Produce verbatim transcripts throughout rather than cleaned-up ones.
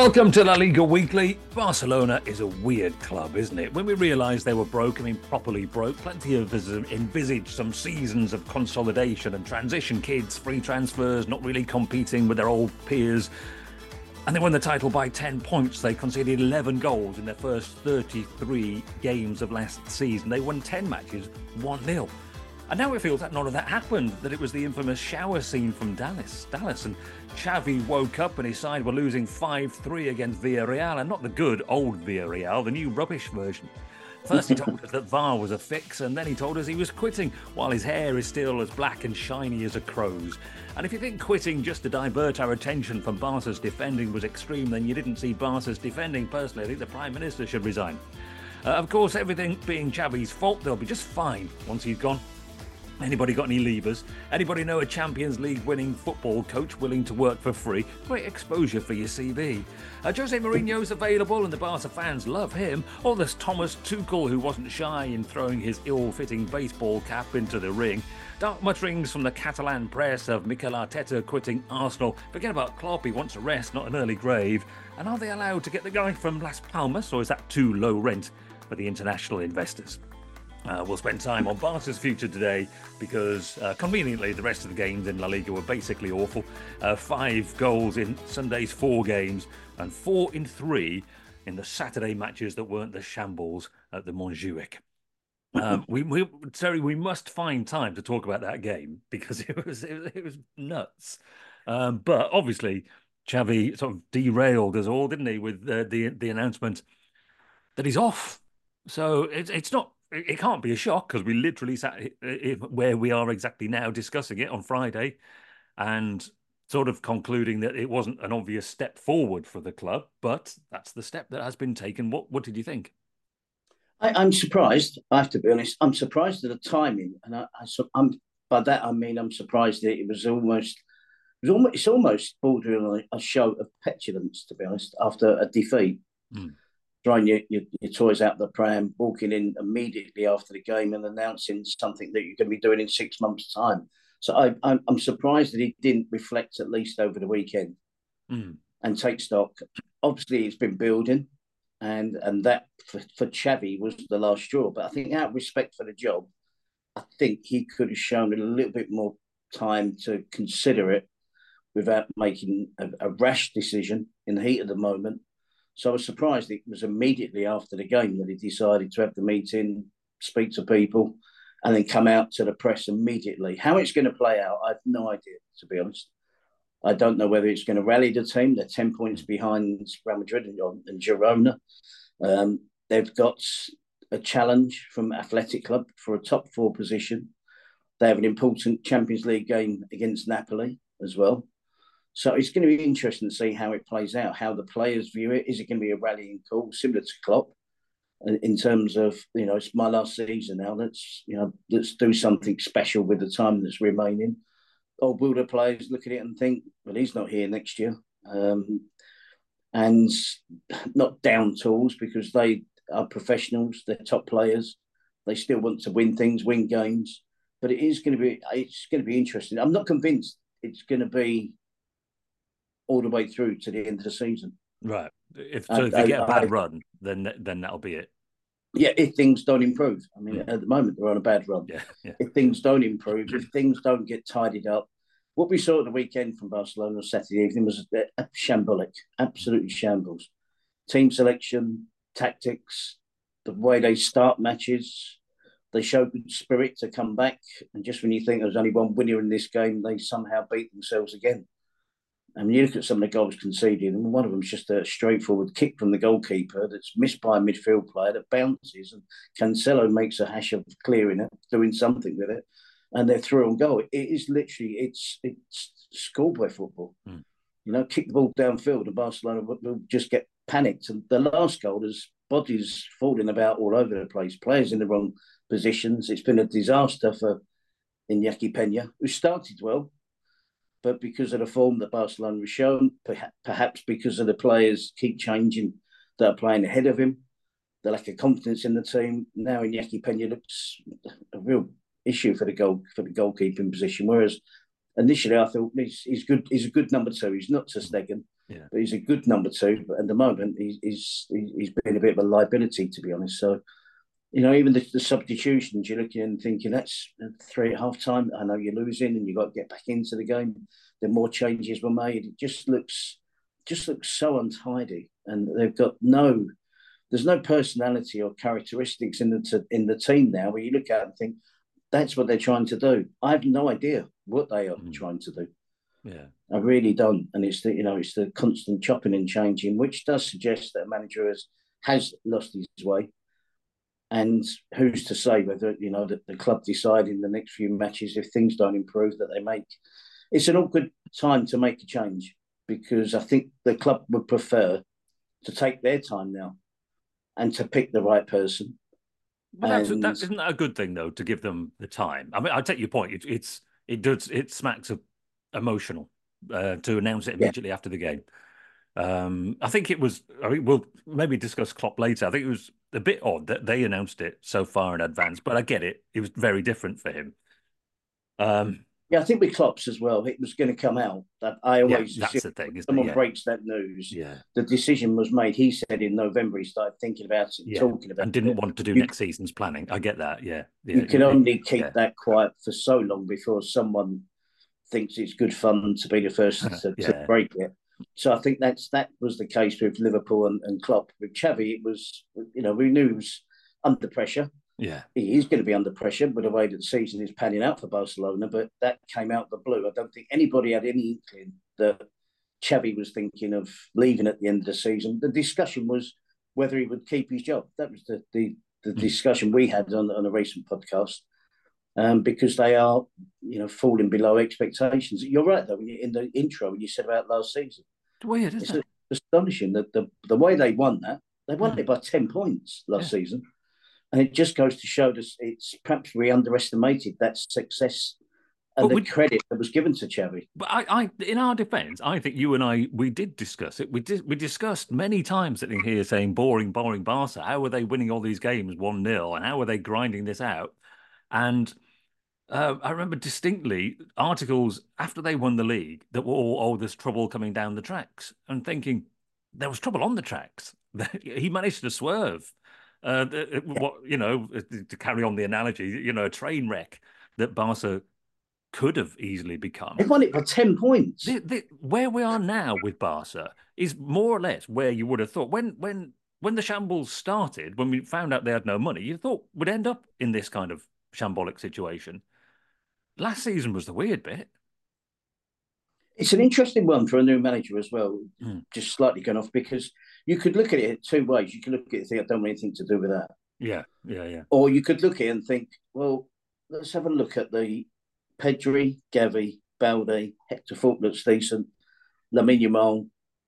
Welcome to La Liga Weekly. Barcelona is a weird club, isn't it? When we realised they were broke, I mean properly broke, plenty of us envisaged some seasons of consolidation and transition, kids, free transfers, not really competing with their old peers. And they won the title by ten points. They conceded eleven goals in their first thirty-three games of last season. They won ten matches, one nil. And now it feels like none of that happened, that it was the infamous shower scene from Dallas. Dallas and Xavi woke up and his side were losing five three against Villarreal, and not the good old Villarreal, the new rubbish version. First he told us that V A R was a fix, and then he told us he was quitting, while his hair is still as black and shiny as a crow's. And if you think quitting just to divert our attention from Barca's defending was extreme, then you didn't see Barca's defending. Personally, I think the Prime Minister should resign. Uh, of course, everything being Xavi's fault, they'll be just fine once he's gone. Anybody got any levers? Anybody know a Champions League winning football coach willing to work for free? Great exposure for your C V. Uh, Jose Mourinho's available and the Barca fans love him. Or there's Thomas Tuchel, who wasn't shy in throwing his ill-fitting baseball cap into the ring. Dark mutterings from the Catalan press of Mikel Arteta quitting Arsenal. Forget about Klopp, he wants a rest, not an early grave. And are they allowed to get the guy from Las Palmas, or is that too low rent for the international investors? Uh, we'll spend time on Barca's future today because, uh, conveniently, the rest of the games in La Liga were basically awful. Uh, five goals in Sunday's four games and four in three in the Saturday matches that weren't the shambles at the Montjuic. Um, we, we, Terry, we must find time to talk about that game because it was it, was- it was nuts. Um, but obviously, Xavi sort of derailed us all, didn't he, with uh, the the announcement that he's off. So it's it's not. It can't be a shock because we literally sat where we are exactly now discussing it on Friday and sort of concluding that it wasn't an obvious step forward for the club, but that's the step that has been taken. What what did you think? I, I'm surprised. I have to be honest. I'm surprised at the timing, and I, I, I'm by that I mean I'm surprised that it was almost it was almost it's almost bordering on a show of petulance, to be honest, after a defeat. Mm. Throwing your, your, your toys out the pram, walking in immediately after the game and announcing something that you're going to be doing in six months' time. So I, I'm, I'm surprised that he didn't reflect at least over the weekend Mm. and take stock. Obviously, it's been building, and and that for, for Xavi was the last straw. But I think out of respect for the job, I think he could have shown a little bit more time to consider it without making a, a rash decision in the heat of the moment. So I was surprised it was immediately after the game that he decided to have the meeting, speak to people, and then come out to the press immediately. How it's going to play out, I have no idea, to be honest. I don't know whether it's going to rally the team. They're ten points behind Real Madrid and, and Girona. Um, they've got a challenge from Athletic Club for a top four position. They have an important Champions League game against Napoli as well. So it's going to be interesting to see how it plays out, how the players view it. Is it going to be a rallying call similar to Klopp in terms of, you know, it's my last season now. Let's, you know, let's do something special with the time that's remaining. Or will the players look at it and think, well, he's not here next year, um, and not down tools because they are professionals, they're top players, they still want to win things, win games. But it is going to be, it's going to be interesting. I'm not convinced it's going to be all the way through to the end of the season. Right. If so, if they get a bad I, run, then then that'll be it. Yeah, if things don't improve. I mean, mm. at the moment they're on a bad run. Yeah, yeah. If things don't improve, if things don't get tidied up, what we saw at the weekend from Barcelona on Saturday evening was a shambolic, absolutely shambles. Team selection, tactics, the way they start matches. They show good spirit to come back, and just when you think there's only one winner in this game, they somehow beat themselves again. I mean, you look at some of the goals conceded, and one of them's just a straightforward kick from the goalkeeper that's missed by a midfield player that bounces, and Cancelo makes a hash of clearing it, doing something with it, and they're through on goal. It is literally, it's it's schoolboy football. Mm. You know, kick the ball downfield, and Barcelona will, will just get panicked. And the last goal, there's bodies falling about all over the place, players in the wrong positions. It's been a disaster for Iñaki Peña, who started well, but because of the form that Barcelona was shown, perhaps because of the players keep changing that are playing ahead of him, the lack of confidence in the team, now Iñaki Peña looks a real issue for the goal for the goalkeeping position. Whereas initially I thought he's, he's good. He's a good number two. He's not Ter Stegen. Yeah. But he's a good number two. But at the moment, he's he's, he's been a bit of a liability, to be honest. So, you know, even the, the substitutions, you're looking and thinking, that's three at half time. I know you're losing and you've got to get back into the game. Then more changes were made. It just looks just looks so untidy. And they've got no, there's no personality or characteristics in the in the team now where you look at it and think, that's what they're trying to do. I have no idea what they are mm. trying to do. Yeah, I really don't. And it's the, you know, it's the constant chopping and changing, which does suggest that a manager has, has lost his way. And who's to say whether, you know, that the club decide in the next few matches, if things don't improve, that they make. It's an awkward time to make a change, because I think the club would prefer to take their time now and to pick the right person. But that's, and... that, isn't that a good thing, though, to give them the time? I mean, I take your point. It, it's it does it smacks of emotional uh, to announce it immediately yeah. after the game. Um, I think it was. I mean, we'll maybe discuss Klopp later. I think it was a bit odd that they announced it so far in advance, but I get it. It was very different for him. Um, yeah, I think with Klopp's as well, it was going to come out. That I always yeah, that's the thing. Isn't someone it? Yeah. breaks that news. Yeah, the decision was made. He said in November he started thinking about it, yeah. talking about it, and didn't it. want to do you, next season's planning. I get that. Yeah, yeah. you can it, only keep yeah. that quiet for so long before someone thinks it's good fun to be the first to, yeah. to break it. So I think that's that was the case with Liverpool and, and Klopp. With Xavi, it was, you know, we knew he was under pressure. Yeah, he is going to be under pressure with the way that the season is panning out for Barcelona. But that came out the blue. I don't think anybody had any inkling that Xavi was thinking of leaving at the end of the season. The discussion was whether he would keep his job. That was the the, the mm. discussion we had on, on a recent podcast. Um, because they are, you know, falling below expectations. You're right, though, when you, in the intro, when you said about last season. It's weird, isn't it's it? astonishing that the, the way they won that, they won mm. it by ten points last yeah. season. And it just goes to show that it's perhaps we underestimated that success and but the we, credit that was given to Xavi. But I, I, in our defence, I think you and I, we did discuss it. We did, we discussed many times sitting here saying, boring, boring Barca. How are they winning all these games one nil? And how are they grinding this out? And uh, I remember distinctly articles after they won the league that were all, oh, there's trouble coming down the tracks. And thinking, there was trouble on the tracks. He managed to swerve. Uh, what you know, to carry on the analogy, you know, a train wreck that Barca could have easily become. They won it by ten points. The, the, where we are now with Barca is more or less where you would have thought when when when the shambles started, when we found out they had no money, you thought we'd end up in this kind of shambolic situation. Last season was the weird bit. It's an interesting one for a new manager as well, mm. just slightly going off, because you could look at it two ways. You could look at it and think, I don't want anything to do with that. Yeah, yeah, yeah. Or you could look at it and think, well, let's have a look at the Pedri, Gavi, Balde, Hector Falk looks decent, Lamine Yamal,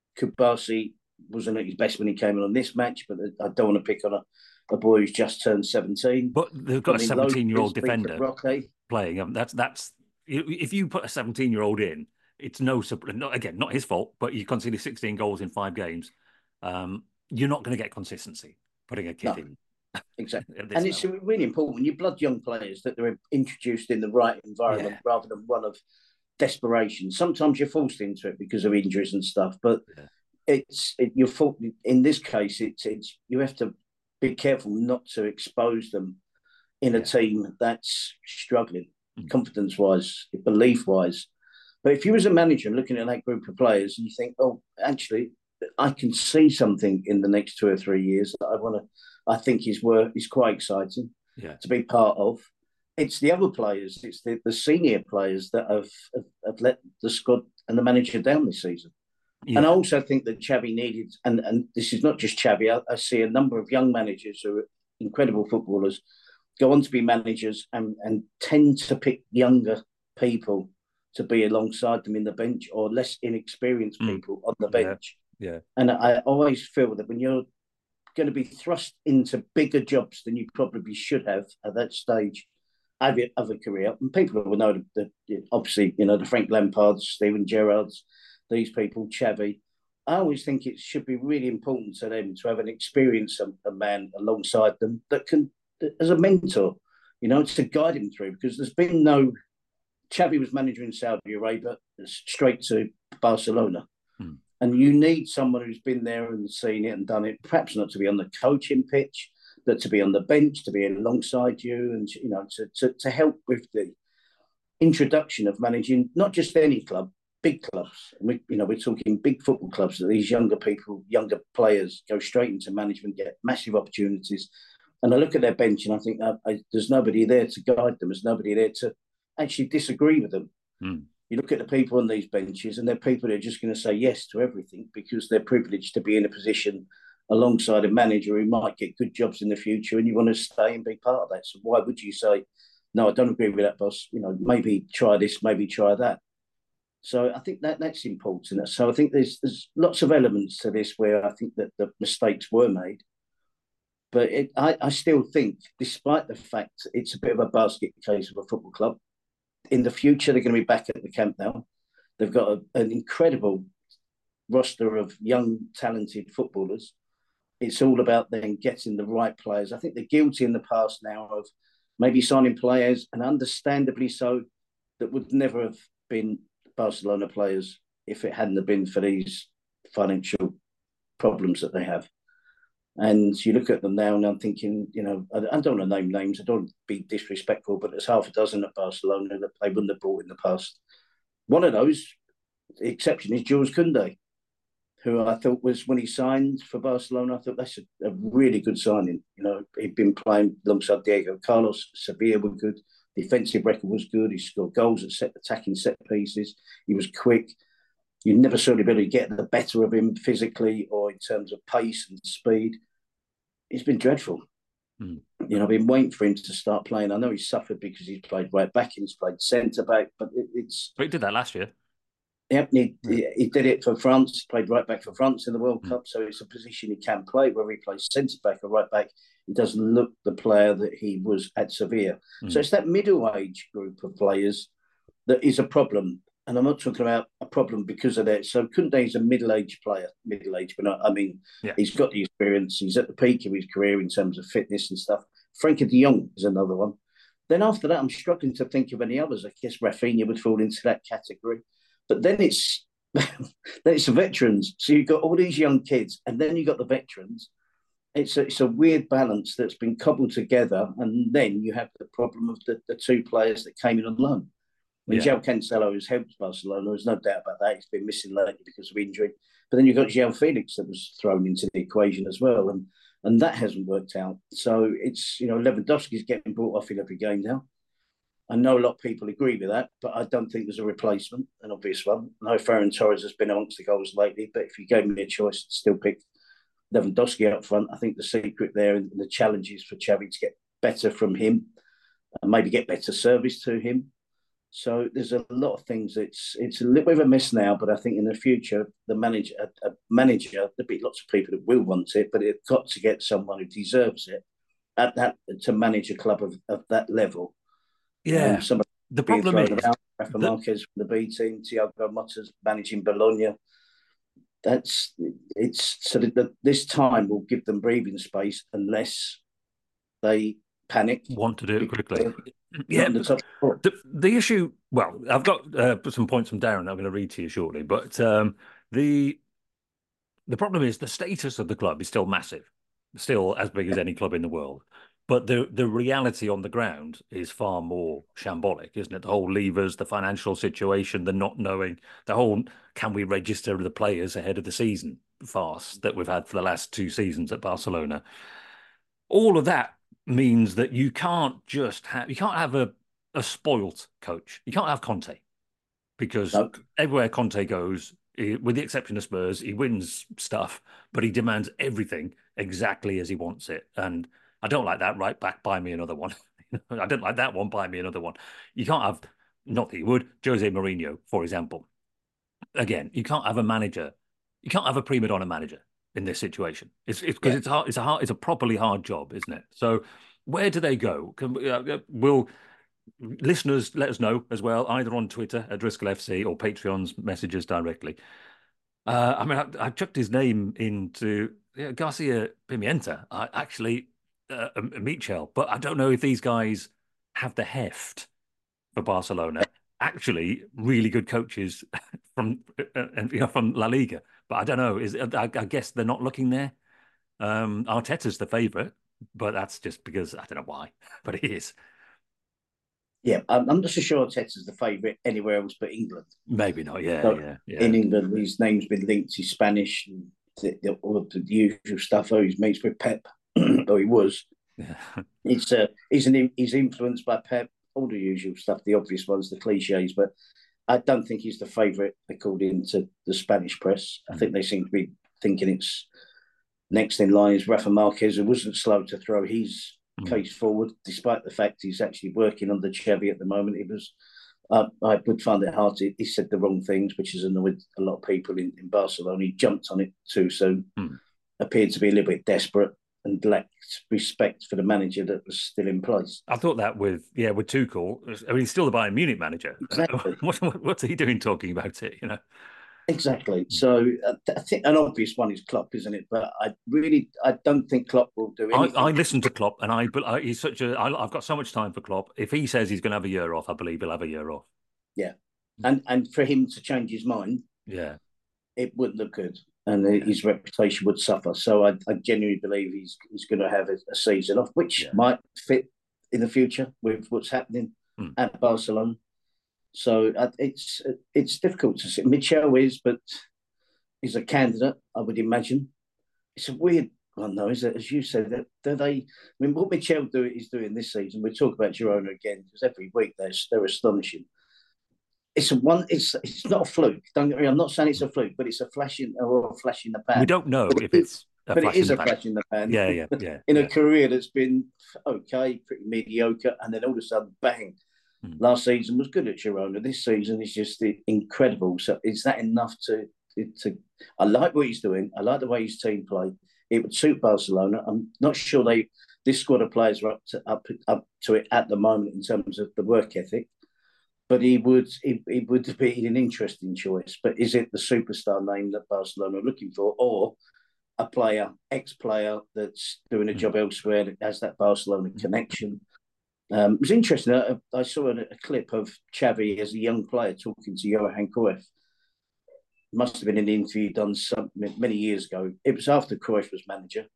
Kubasi wasn't at his best when he came in on this match, but I don't want to pick on a, a boy who's just turned seventeen. But they've got I mean, a seventeen-year-old defender playing. Um, that's that's if you put a seventeen-year-old in, it's no not again not his fault, but you conceded sixteen goals in five games. Um, you're not going to get consistency putting a kid no, in. Exactly, and level. It's really important when you blood young players that they're introduced in the right environment yeah. rather than one of desperation. Sometimes you're forced into it because of injuries and stuff, but yeah. it's it, you're for, in this case. It's it's you have to be careful not to expose them in a yeah. team that's struggling, mm. confidence-wise, belief-wise. But if you was a manager looking at that group of players and you think, oh, actually, I can see something in the next two or three years that I want to, I think is work is quite exciting yeah. to be part of. It's the other players, it's the, the senior players that have, have, have let the squad and the manager down this season. Yeah. And I also think that Xavi needed, and, and this is not just Xavi, I, I see a number of young managers who are incredible footballers go on to be managers and, and tend to pick younger people to be alongside them in the bench or less inexperienced mm. people on the bench. Yeah. yeah. And I always feel that when you're going to be thrust into bigger jobs than you probably should have at that stage of your, of a career, and people will know that obviously, you know, the Frank Lampards, Steven Gerrards, these people, Xavi, I always think it should be really important to them to have an experienced a, a man alongside them that can, as a mentor, you know, to guide him through, because there's been no, Xavi was manager in Saudi Arabia, straight to Barcelona. Hmm. And you need someone who's been there and seen it and done it, perhaps not to be on the coaching pitch, but to be on the bench, to be alongside you, and you know, to to, to help with the introduction of managing not just any club, big clubs. We, you know, we're talking big football clubs that these younger people, younger players, go straight into management, get massive opportunities. And I look at their bench and I think uh, I, there's nobody there to guide them. There's nobody there to actually disagree with them. Mm. You look at the people on these benches, and they're people that are just going to say yes to everything because they're privileged to be in a position alongside a manager who might get good jobs in the future, and you want to stay and be part of that. So why would you say, no, I don't agree with that, boss? You know, maybe try this, maybe try that. So I think that that's important. So I think there's there's lots of elements to this where I think that the mistakes were made. But it, I, I still think, despite the fact it's a bit of a basket case of a football club, in the future they're going to be back at the Camp Nou. They've got a, an incredible roster of young, talented footballers. It's all about then getting the right players. I think they're guilty in the past now of maybe signing players, and understandably so, that would never have been Barcelona players if it hadn't have been for these financial problems that they have. And you look at them now, and I'm thinking, you know, I, I don't want to name names. I don't want to be disrespectful, but there's half a dozen at Barcelona that they wouldn't have brought in the past. One of those, the exception, is Jules Koundé, who I thought was, when he signed for Barcelona, I thought that's a, a really good signing. You know, he'd been playing alongside Diego Carlos. Sevilla were good. Defensive record was good. He scored goals at set attacking set pieces. He was quick. You never saw the ability to get the better of him physically or in terms of pace and speed. He's been dreadful. Mm. You know, I've been waiting for him to start playing. I know he's suffered because he's played right back and he's played centre back, but it, it's. But he did that last year. Yep, he, yeah. he, he did it for France, played right back for France in the World mm. Cup, so it's a position he can play, whether he plays centre back or right back. He doesn't look the player that he was at Sevilla. Mm. So it's that middle age group of players that is a problem. And I'm not talking about a problem because of that. So Koundé is a middle-aged player, middle-aged, but I mean, yeah. he's got the experience. He's at the peak of his career in terms of fitness and stuff. Frenkie de Jong is another one. Then after that, I'm struggling to think of any others. I guess Rafinha would fall into that category. But then it's then it's the veterans. So you've got all these young kids, and then you've got the veterans. It's a, it's a weird balance that's been cobbled together, and then you have the problem of the, the two players that came in on loan. I mean, yeah. João Cancelo has helped Barcelona. There's no doubt about that. He's been missing lately because of injury. But then you've got João Felix that was thrown into the equation as well, and and that hasn't worked out. So it's, you know, Lewandowski's getting brought off in every game now. I know a lot of people agree with that, but I don't think there's a replacement, an obvious one. I know Ferran Torres has been amongst the goals lately, but if you gave me a choice, I'd still pick Lewandowski up front. I think the secret there and the challenge is for Xavi to get better from him, and maybe get better service to him. So there's a lot of things. It's it's a little bit of a mess now, but I think in the future, the manager, a, a manager, there'll be lots of people that will want it, but it's got to get someone who deserves it at that to manage a club of, of that level. Yeah. Um, the problem is about, Rafa the... Marquez from the B team, Thiago Motta's managing Bologna. That's it's so that the, this time will give them breathing space unless they panic. Want to do it quickly. Yeah, the, the, the issue, well, I've got uh, some points from Darren I'm going to read to you shortly, but um, the the problem is the status of the club is still massive, still as big as any club in the world. But the, the reality on the ground is far more shambolic, isn't it? The whole levers, the financial situation, the not knowing, the whole can we register the players ahead of the season farce that we've had for the last two seasons at Barcelona. All of that means that you can't just have, you can't have a, a spoilt coach. You can't have Conte because nope. everywhere Conte goes, he, with the exception of Spurs, he wins stuff, but he demands everything exactly as he wants it. And I don't like that. Right back, buy me another one. I don't like that one. Buy me another one. You can't have, not that you would, Jose Mourinho, for example. Again, you can't have a manager. You can't have a prima donna manager in this situation. It's because it's, yeah. it's hard. It's a hard. It's a properly hard job, isn't it? So, where do they go? Can uh, will listeners let us know as well, either on Twitter at Driscoll F C or Patreon's messages directly. Uh, I mean, I, I chucked his name into you know, Garcia Pimienta. I actually. Uh, Michel, but I don't know if these guys have the heft for Barcelona. Actually, really good coaches from uh, you know from La Liga, But I don't know. Is I, I guess they're not looking there. Um, Arteta's the favourite, but that's just because I don't know why, but he is. Yeah, I'm, I'm not so sure Arteta's the favourite anywhere else but England. Maybe not. Yeah, So yeah, yeah. in England, his name's been linked to Spanish and the, the, all of the usual stuff. Oh, he's mates with Pep, or he was. Yeah. It's uh, he's an he's influenced by Pep. All the usual stuff, the obvious ones, the cliches, but I don't think he's the favourite according to the Spanish press. I think they seem to be thinking it's next in line is Rafa Marquez, who wasn't slow to throw his Mm. case forward, despite the fact he's actually working under Xavi at the moment. He was, uh, I would find it hard to, he said the wrong things, which has annoyed a lot of people in, in Barcelona. He jumped on it too soon, Mm. appeared to be a little bit desperate and lacked respect for the manager that was still in place. I thought that with yeah with Tuchel. I mean, he's still the Bayern Munich manager. Exactly. what, what, what's he doing talking about it? You know. Exactly. So uh, I think an obvious one is Klopp, isn't it? But I really, I don't think Klopp will do I, anything. I listen to Klopp, and I, but I, he's such a. I, I've got so much time for Klopp. If he says he's going to have a year off, I believe he'll have a year off. Yeah, and and for him to change his mind, Yeah, it wouldn't look good, and yeah. his reputation would suffer. So I, I genuinely believe he's he's going to have a, a season off, which yeah. might fit in the future with what's happening mm. at Barcelona. So uh, it's it's difficult to see. Michel is, but he's a candidate, I would imagine. It's a weird one, though, is it? As you said, that do they? I mean, what Michel do is doing this season. We talk about Girona again because every week they're they're astonishing. It's a one. It's it's not a fluke. Don't get me. I'm not saying it's a fluke, but it's a flash in or a flash in the pan. We don't know but if it, it's. A but it is a pan. flash in the pan. Yeah, yeah, yeah. in yeah. a career that's been okay, pretty mediocre, and then all of a sudden, bang! Mm. Last season was good at Girona. This season is just incredible. So is that enough to to? I like what he's doing. I like the way his team play. It would suit Barcelona. I'm not sure they this squad of players are up to up up to it at the moment in terms of the work ethic. But he would he, he would be an interesting choice. But is it the superstar name that Barcelona are looking for, or a player, ex-player that's doing a mm. job elsewhere that has that Barcelona mm. connection? Um, it was interesting. I, I saw a, a clip of Xavi as a young player talking to Johan Cruyff. Must have been an interview done some, many years ago. It was after Cruyff was manager,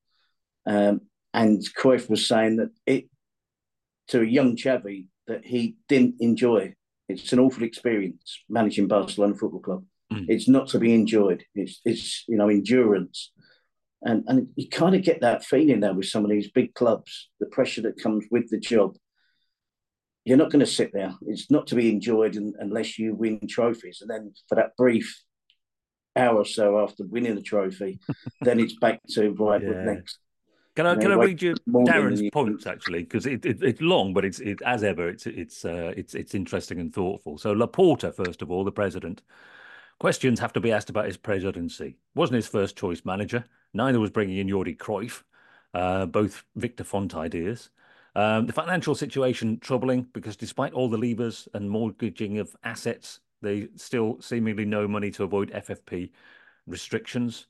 um, and Cruyff was saying that it to a young Xavi that he didn't enjoy. It's an awful experience managing Barcelona Football Club. Mm. It's not to be enjoyed. It's, it's you know, endurance. And, and you kind of get that feeling now with some of these big clubs, the pressure that comes with the job. You're not going to sit there. It's not to be enjoyed in, unless you win trophies. And then for that brief hour or so after winning the trophy, then it's back to, right, yeah. what next? Can I, you know, can I read you Darren's points, actually? Because it, it, it's long, but it's it, as ever, it's it's uh, it's it's interesting and thoughtful. So Laporta, first of all, the president. Questions have to be asked about his presidency. Wasn't his first choice manager. Neither was bringing in Jordi Cruyff. Uh, both Victor Font ideas. Um, the financial situation troubling because despite all the levers and mortgaging of assets, they still seemingly no money to avoid F F P restrictions.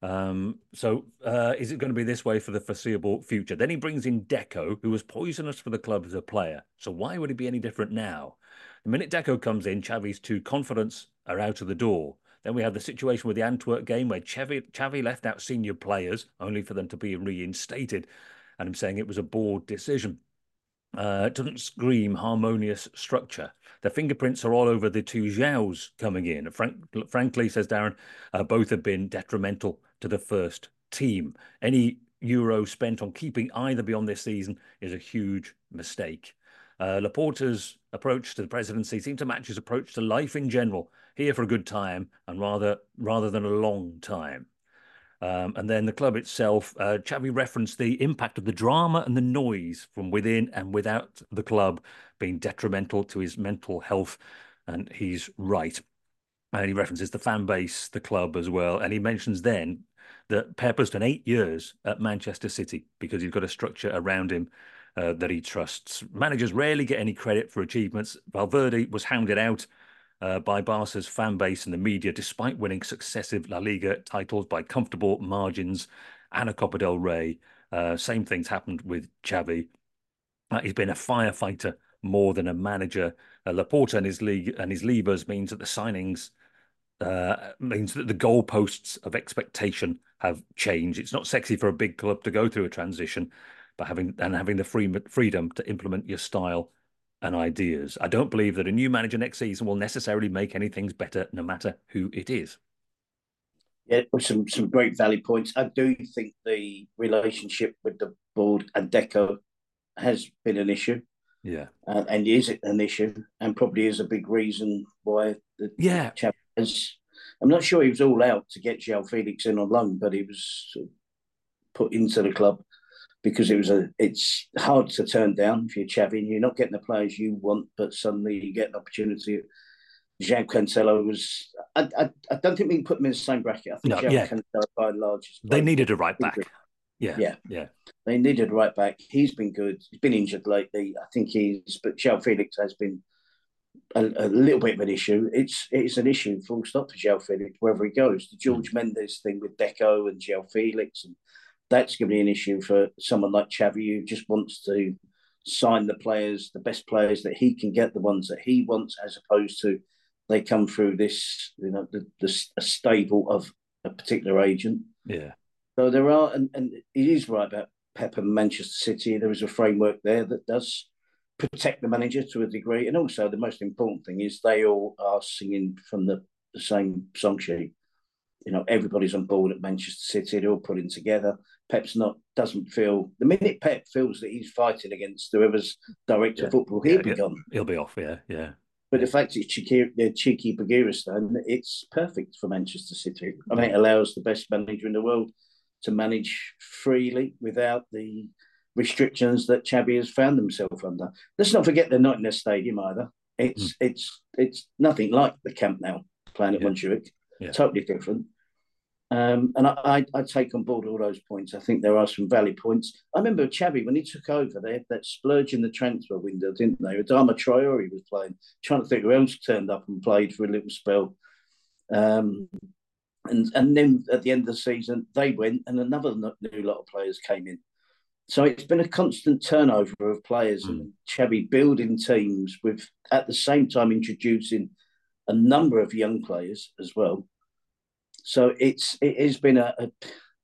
Um, so uh, is it going to be this way for the foreseeable future? Then he brings in Deco, who was poisonous for the club as a player. So why would he be any different now? The minute Deco comes in, Xavi's two confidence are out of the door. Then we have the situation with the Antwerp game where Xavi, Xavi left out senior players only for them to be reinstated. And I'm saying it was a board decision. Uh, it doesn't scream harmonious structure. The fingerprints are all over the two Joaos coming in. Frank, frankly, says Darren, uh, both have been detrimental to the first team. Any euro spent on keeping either beyond this season is a huge mistake. Uh, Laporta's approach to the presidency seemed to match his approach to life in general. Here for a good time and rather rather than a long time. Um, and then the club itself, uh, Xavi referenced the impact of the drama and the noise from within and without the club being detrimental to his mental health. And he's right. And he references the fan base, the club as well. And he mentions then that Pep has done eight years at Manchester City because he's got a structure around him uh, that he trusts. Managers rarely get any credit for achievements. Valverde was hounded out Uh, by Barca's fan base and the media, despite winning successive La Liga titles by comfortable margins and a Copa del Rey. Uh, same things happened with Xavi. Uh, he's been a firefighter more than a manager. Uh, Laporta and his league and his levers means that the signings uh, means that the goalposts of expectation have changed. It's not sexy for a big club to go through a transition, but having and having the free, freedom to implement your style and ideas. I don't believe that a new manager next season will necessarily make any things better, no matter who it is. Yeah, some some great valid points. I do think the relationship with the board and Deco has been an issue. Yeah, uh, and is it an issue, and probably is a big reason why the, the yeah, chap has. I'm not sure he was all out to get João Felix in on loan, but he was put into the club because it was a. It's hard to turn down if you're Xavi. You're not getting the players you want, but suddenly you get an opportunity. João Cancelo was. I, I, I don't think we can put them in the same bracket. I think no, João yeah. Cancelo by and large is They needed a right back. Yeah, yeah, yeah. They needed a right back. He's been good. He's been injured lately. I think he's, but João Felix has been a, a little bit of an issue. It's it's an issue, full stop, for João Felix wherever he goes. The George mm. Mendes thing with Deco and João Felix, and that's going to be an issue for someone like Xavi, who just wants to sign the players, the best players that he can get, the ones that he wants, as opposed to they come through this, you know, the, the a stable of a particular agent. Yeah. So there are, and, and he is right about Pep and Manchester City. There is a framework there that does protect the manager to a degree. And also the most important thing is they all are singing from the, the same song sheet. You know, everybody's on board at Manchester City. They're all putting together. Pep's not, doesn't feel, the minute Pep feels that he's fighting against whoever's director yeah. of football, he'll yeah, be yeah. gone. He'll be off, yeah, yeah. But the fact it's cheeky, the cheeky Baguristan, it's perfect for Manchester City. I mean, it allows the best manager in the world to manage freely without the restrictions that Xavi has found himself under. Let's not forget they're not in their stadium either. It's mm. it's it's nothing like the Camp Nou playing at yeah. Montjuic. Yeah. Totally different. Um, and I, I, I take on board all those points. I think there are some valid points. I remember Xavi, when he took over, they had that splurge in the transfer window, didn't they? Adama Traore was playing. Trying to think who else turned up and played for a little spell. Um, and and then at the end of the season, they went and another new lot of players came in. So it's been a constant turnover of players mm. and Xavi building teams with, at the same time, introducing a number of young players as well. So it's it has been a, a,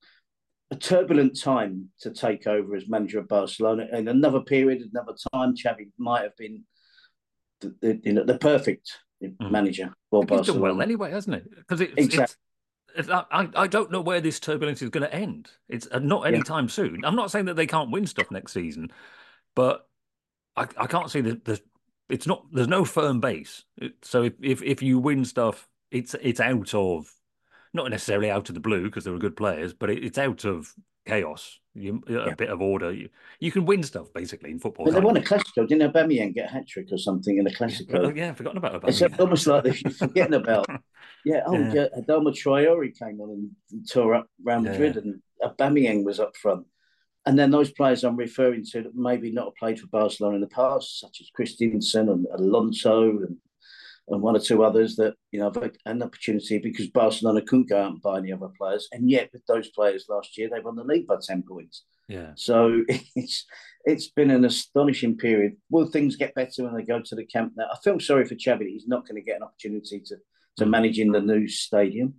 a turbulent time to take over as manager of Barcelona. And another period, another time, Xavi might have been the, the you know the perfect mm. manager for Barcelona. He's done well anyway, hasn't it? Because it's, exactly. it's, it's I, I don't know where this turbulence is going to end. It's not anytime yeah. soon. I'm not saying that they can't win stuff next season, but I, I can't see that the it's not there's no firm base. So if, if if you win stuff, it's it's out of. Not necessarily out of the blue because they were good players, but it, it's out of chaos, you, a yeah. bit of order. You, you can win stuff, basically, in football. But they won a Classico. Didn't Aubameyang get a hat-trick or something in a Classico? Yeah, yeah I've forgotten about Aubameyang. It's almost like they're forgetting about... Yeah, oh, yeah. yeah Adama Traore came on and tore up Real Madrid, yeah. and Aubameyang was up front. And then those players I'm referring to that maybe not have played for Barcelona in the past, such as Christensen and Alonso and and one or two others that, you know, have an opportunity because Barcelona couldn't go out and buy any other players. And yet with those players last year, they won the league by ten points. Yeah. So it's it's been an astonishing period. Will things get better when they go to the Camp Nou? I feel sorry for Xavi. He's not going to get an opportunity to, to manage in the new stadium.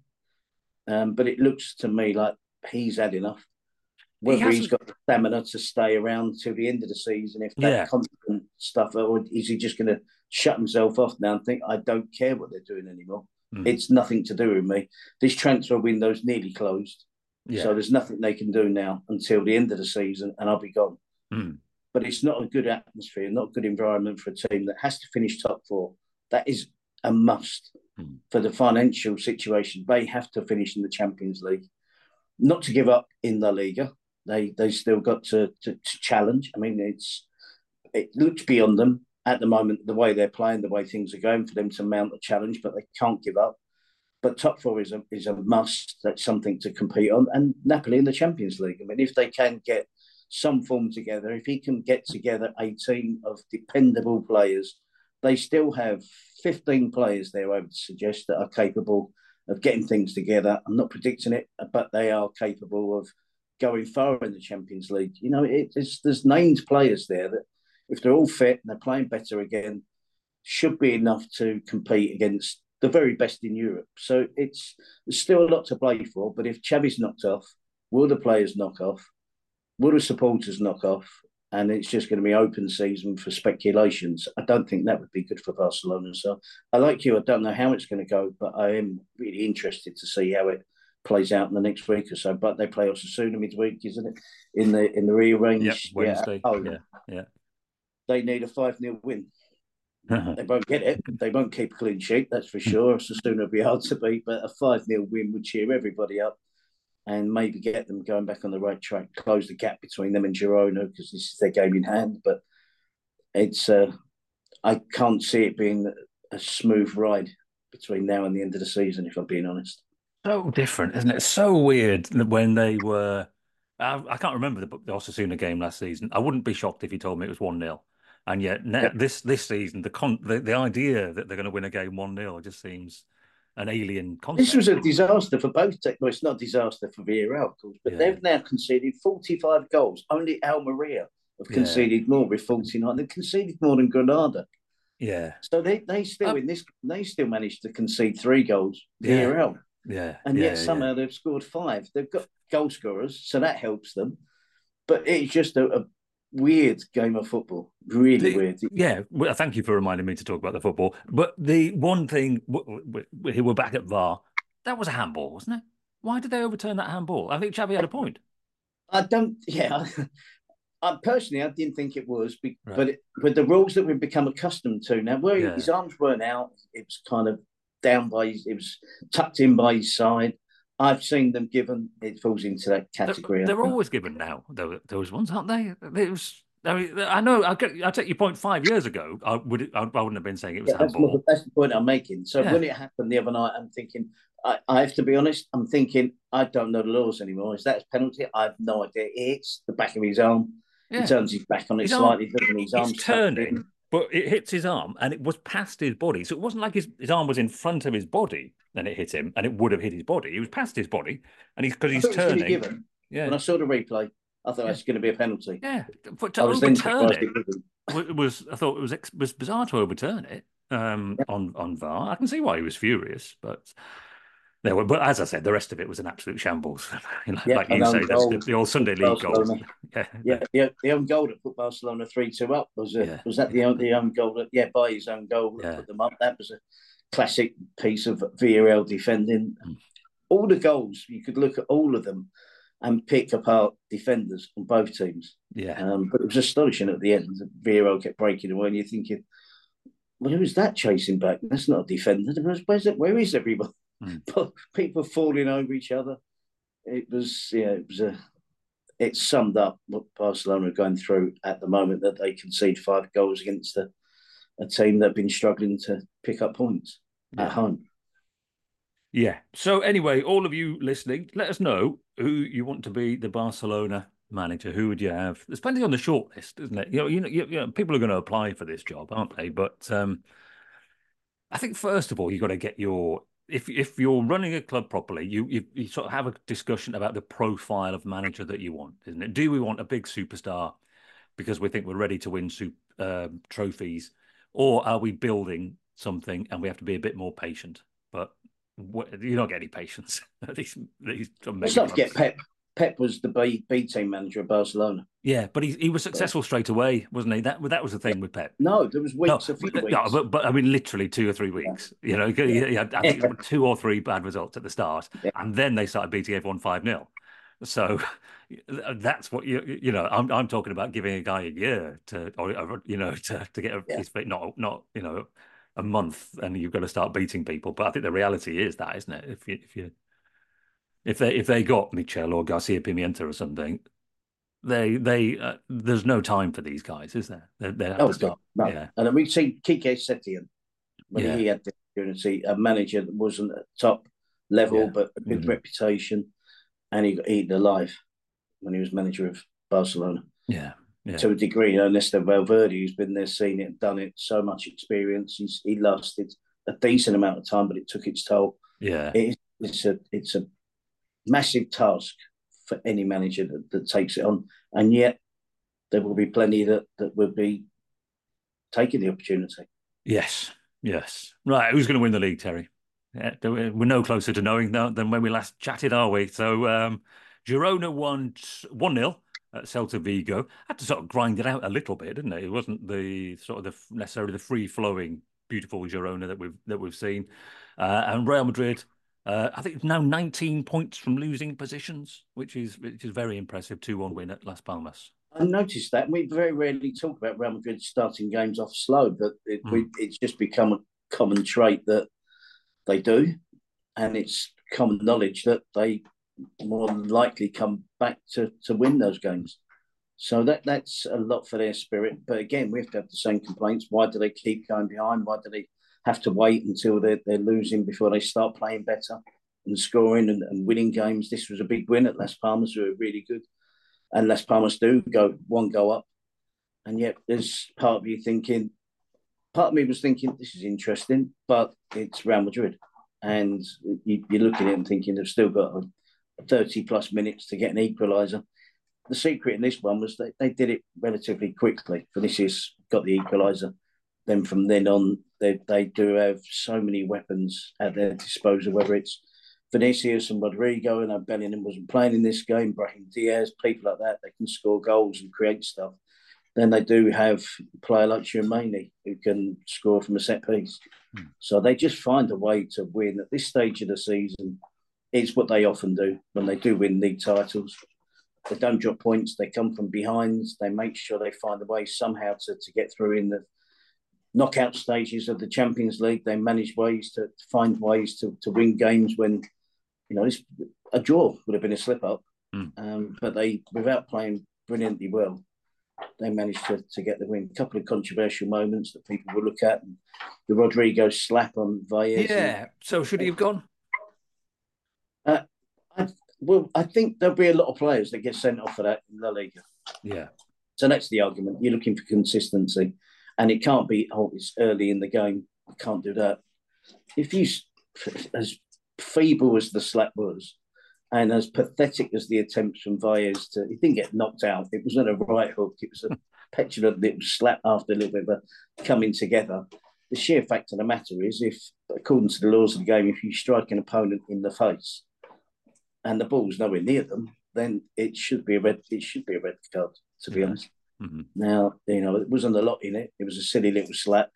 Um, but it looks to me like he's had enough. Whether he he's got the stamina to stay around till the end of the season, if that yeah. constant stuff, or is he just going to shut himself off now and think, I don't care what they're doing anymore. Mm. It's nothing to do with me. This transfer window's nearly closed. Yeah. So there's nothing they can do now until the end of the season and I'll be gone. Mm. But it's not a good atmosphere, not a good environment for a team that has to finish top four. That is a must mm. for the financial situation. They have to finish in the Champions League. Not to give up in La Liga. They they still got to, to, to challenge. I mean, it's it looks beyond them at the moment, the way they're playing, the way things are going for them to mount a challenge, but they can't give up. But top four is a is a must. That's something to compete on. And Napoli in the Champions League. I mean, if they can get some form together, if he can get together a team of dependable players, they still have fifteen players there, I would suggest, that are capable of getting things together. I'm not predicting it, but they are capable of going far in the Champions League. You know, it, it's, there's named players there that, if they're all fit and they're playing better again, should be enough to compete against the very best in Europe. So it's there's still a lot to play for. But if Xavi's knocked off, will the players knock off? Will the supporters knock off? And it's just going to be open season for speculations. I don't think that would be good for Barcelona. So I like you. I don't know how it's going to go, but I am really interested to see how it plays out in the next week or so. But they play Osasuna midweek, isn't it? In the in the rearrange. Yep, Wednesday. Yeah. Oh, yeah, yeah. They need a five nil win. They won't get it. They won't keep a clean sheet, that's for sure. Osasuna will be hard to beat, but a five nil win would cheer everybody up and maybe get them going back on the right track, close the gap between them and Girona because this is their game in hand. But it's uh, I can't see it being a smooth ride between now and the end of the season, if I'm being honest. So different, isn't it? So weird that when they were. I, I can't remember the, the Osasuna game last season. I wouldn't be shocked if you told me it was one nil. And yet now, Yep. this this season, the, con, the the idea that they're going to win a game one nil just seems an alien concept. This was a disaster for both teams. Well, it's not a disaster for Villarreal, of course, but yeah. They've now conceded forty-five goals. Only Almeria have conceded yeah. more with forty-nine. They've conceded more than Granada. Yeah. So they, they still um, in this they still managed to concede three goals. Villarreal. Yeah. yeah. And yeah, yet somehow yeah. they've scored five. They've got goal scorers, so that helps them. But it's just a, a weird game of football. Really the, weird. Yeah. Well, thank you for reminding me to talk about the football. But the one thing, we we're back at V A R, that was a handball, wasn't it? Why did they overturn that handball? I think Xavi had a point. I don't, yeah. I, personally, I didn't think it was, but right. it, with the rules that we've become accustomed to now, where yeah. his arms weren't out, it was kind of down by his, it was tucked in by his side. I've seen them given, it falls into that category. They're, they're always given now, those ones, aren't they? It was, I mean, I know, I'll, get, I'll take your point five years ago. I, would, I wouldn't have been saying it was yeah, a handball. That's, that's the point I'm making. So yeah. when it happened the other night, I'm thinking, I, I have to be honest, I'm thinking, I don't know the laws anymore. Is that a penalty? I have no idea. It hits the back of his arm. Yeah. He turns his back on it his slightly, doesn't his arm turning, but it hits his arm and it was past his body. So it wasn't like his, his arm was in front of his body. Then it hit him, and it would have hit his body. It was past his body, and he's because he's turning. Given. Yeah. When I saw the replay, I thought yeah. that's going to be a penalty. Yeah, but to I was overturn it, it was. I thought it was was bizarre to overturn it um, yeah. on on V A R. I can see why he was furious, but there were. But as I said, the rest of it was an absolute shambles. like yeah, you say, that's the, the old Sunday League goal. Yeah, yeah. The, the own goal that put Barcelona three two up was a, yeah. was that the own, the own goal that yeah by his own goal that yeah. put them up. That was a classic piece of Villarreal defending. Mm. All the goals, you could look at all of them and pick apart defenders on both teams. Yeah. Um, but it was astonishing at the end. Villarreal kept breaking away, and you're thinking, well, who is that chasing back? That's not a defender. Where's it? Where is everybody? Mm. People falling over each other. It was, yeah, it was a. It summed up what Barcelona are going through at the moment, that they concede five goals against a, a team that have been struggling to pick up points yeah. at home. Yeah. So anyway, all of you listening, let us know who you want to be the Barcelona manager. Who would you have? There's plenty on the short list, isn't it? You know, you know, you, you know people are going to apply for this job, aren't they? But um, I think first of all, you've got to get your. If if you're running a club properly, you, you you sort of have a discussion about the profile of manager that you want, isn't it? Do we want a big superstar because we think we're ready to win soup, uh, trophies, or are we building something and we have to be a bit more patient? But you don't get any patience. these, these Let's not forget Pep. Pep was the B, B team manager of Barcelona. Yeah, but he he was successful straight away, wasn't he? That that was the thing with Pep. No, there was weeks, no, a few but, weeks. No, but, but I mean, literally two or three weeks. Yeah. You know, he, he had I think yeah. two or three bad results at the start, yeah. and then they started beating everyone five nil. So that's what you you know. I'm I'm talking about giving a guy a year to, or you know, to to get yeah. his feet, not not you know, a month, and you've got to start beating people. But I think the reality is that, isn't it? If you if you if they if they got Michel or Garcia Pimienta or something, they they uh, there's no time for these guys, is there? They, they have no, to start. No. Yeah. And then we've seen Kike Setien when yeah. he had the opportunity, a manager that wasn't at top level yeah. but a good mm-hmm. reputation, and he got eaten alive when he was manager of Barcelona. Yeah. Yeah. To a degree, Ernesto Valverde, who's been there, seen it, done it, so much experience. He's he lasted a decent amount of time, but it took its toll. Yeah, it is, it's a it's a massive task for any manager that, that takes it on, and yet there will be plenty that that will be taking the opportunity. Yes, yes. Right, who's going to win the league, Terry? Yeah, we're no closer to knowing that than when we last chatted, are we? So, um, Girona won one nil at Celta Vigo. Had to sort of grind it out a little bit, didn't it? It wasn't the sort of the necessarily the free flowing, beautiful Girona that we've that we've seen. Uh, and Real Madrid, uh, I think now nineteen points from losing positions, which is which is very impressive. two one win at Las Palmas. I noticed that. We very rarely talk about Real Madrid starting games off slow, but it, mm. we, it's just become a common trait that they do, and it's common knowledge that they more than likely come back to, to win those games. So that that's a lot for their spirit. But again, we have to have the same complaints. Why do they keep going behind? Why do they have to wait until they're, they're losing before they start playing better and scoring and, and winning games? This was a big win at Las Palmas, who were really good. And Las Palmas do go one go up. And yet there's part of you thinking, part of me was thinking, this is interesting, but it's Real Madrid. And you, you look at it and thinking they've still got thirty plus minutes to get an equaliser. The secret in this one was that they did it relatively quickly. Vinicius got the equaliser. Then from then on, they, they do have so many weapons at their disposal, whether it's Vinicius and Rodrigo, and Bellingham wasn't playing in this game, Brahim Diaz, people like that, they can score goals and create stuff. Then they do have a player like Tchouameni who can score from a set piece. Mm. So they just find a way to win. At this stage of the season, it's what they often do when they do win league titles. They don't drop points. They come from behind. They make sure they find a way somehow to, to get through in the knockout stages of the Champions League. They manage ways to, to find ways to, to win games when, you know, this, a draw would have been a slip-up. Mm. Um, but they, without playing brilliantly well, they managed to, to get the win. A couple of controversial moments that people will look at. And the Rodrigo slap on Valles. Yeah, and, so should he have gone? Uh, I, well, I think there'll be a lot of players that get sent off for that in La Liga. Yeah. So that's the argument. You're looking for consistency. And it can't be, oh, it's early in the game. I can't do that. If you, as feeble as the slap was, and as pathetic as the attempts from Valles to, he didn't get knocked out. It wasn't a right hook. It was a petulant little slap after a little bit of a coming together. The sheer fact of the matter is, if, according to the laws of the game, if you strike an opponent in the face and the ball's nowhere near them, then it should be a red. It should be a red card, to be mm-hmm. honest. Mm-hmm. Now, you know, it wasn't a lot in it. It was a silly little slap.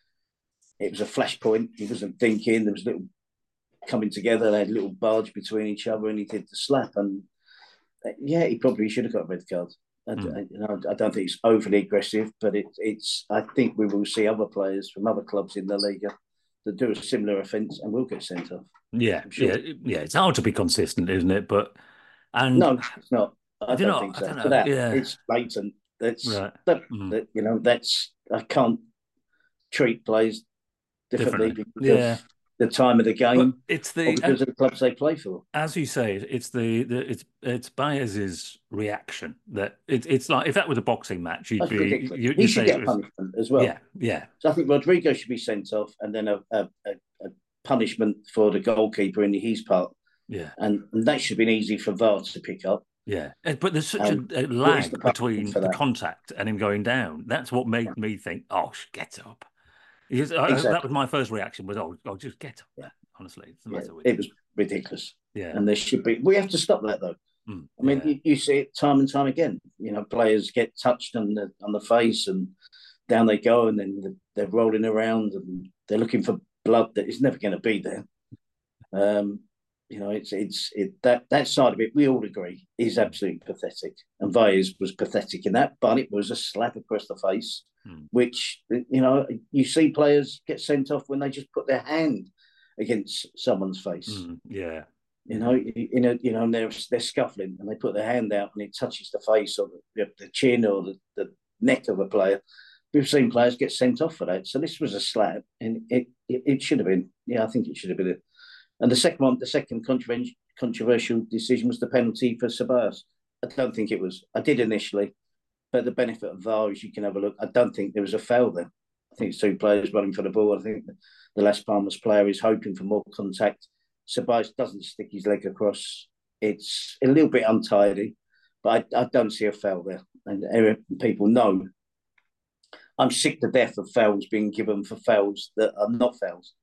It was a flashpoint. He wasn't thinking. There was little coming together. They had a little barge between each other, and he did the slap. And yeah, he probably should have got a red card. I, mm. I, you know, I don't think it's overly aggressive, but it, it's. I think we will see other players from other clubs in the Liga that do a similar offence and will get sent off. Yeah, sure. yeah, yeah. It's hard to be consistent, isn't it? But and no, it's not. I don't know, think so. I don't know. For that, yeah. It's blatant. That's right. that, mm. that. You know, that's I can't treat players differently, differently. because yeah. of the time of the game. But it's the because of the clubs they play for. As you say, it's the, the it's it's Baez's reaction that it, it's like if that was a boxing match, you'd That's be you, he should get was, punishment as well. Yeah, yeah. So I think Rodrigo should be sent off, and then a, a, a, a punishment for the goalkeeper in his part. Yeah, and, and that should have been easy for V A R to pick up. Yeah, but there's such um, a, a lag between the contact and him going down. That's what made yeah. me think, oh, get up. Because exactly. I, that was my first reaction was, oh, oh just get up. Yeah. Honestly, it's the yeah, matter with it was ridiculous. Yeah, and there should be. We have to stop that though. Mm, I mean, yeah. you, you see it time and time again. You know, players get touched on the on the face, and down they go, and then they're rolling around, and they're looking for blood that is never going to be there. Um, you know, it's it's it, that that side of it. We all agree is absolutely pathetic, and Valles was pathetic in that. But it was a slap across the face, mm. which you know you see players get sent off when they just put their hand against someone's face. Mm, yeah, you know, you know, you know, and they're they're scuffling, and they put their hand out, and it touches the face or the, the chin or the, the neck of a player. We've seen players get sent off for that. So this was a slap, and it it, it should have been. Yeah, I think it should have been it. And the second one, the second controversial controversial decision was the penalty for Ceballos. I don't think it was. I did initially, but the benefit of V A R is you can have a look. I don't think there was a foul there. I think it's two players running for the ball. I think the Las Palmas player is hoping for more contact. Ceballos doesn't stick his leg across. It's a little bit untidy, but I, I don't see a foul there. And people know I'm sick to death of fouls being given for fouls that are not fouls.